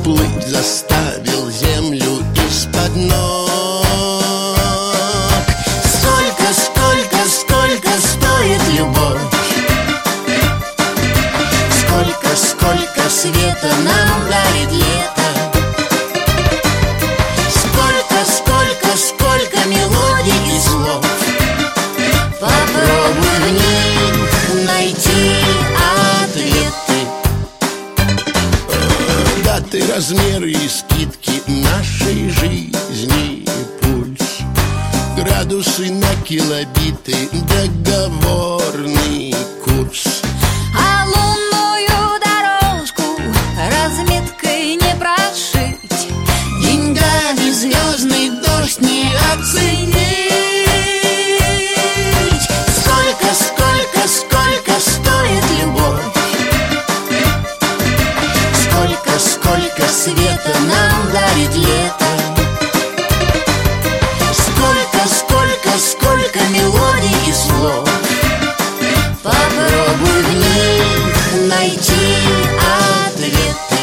плыть заставил землю из-под ног. Сколько, сколько, сколько стоит любовь? Сколько, сколько света нам дарит лето? Сколько, сколько, сколько мелодий и слов? Попробуй в них найти ответы. Даты, размеры и скидки нашей жизни, пульс, градусы на килобиты, договорный курс. А лунную дорожку разметкой не прошить, Деньгами звездный дождь не оценить. Сколько, сколько, сколько стоит любовь? Сколько, сколько света нам дарит лето? Сколько, сколько, сколько мелодий и слов? Попробуй в них найти ответы.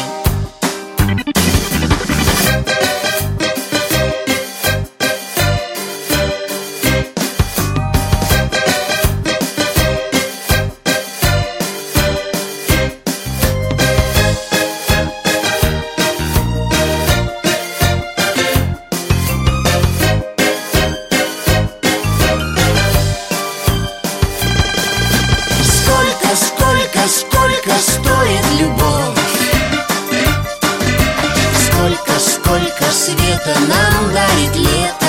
Сколько, сколько стоит любовь? Сколько, сколько света нам дарит лето?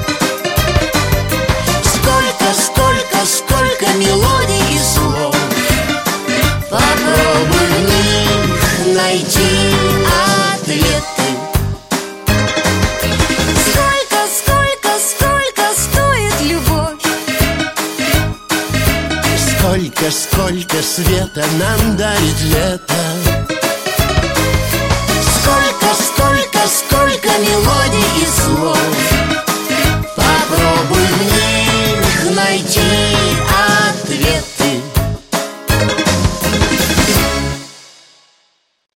Сколько, сколько, сколько мелодий и слов? Попробуй в них найти ответы. сколько, сколько, сколько стоит любовь? Сколько, сколько света нам дарит лето?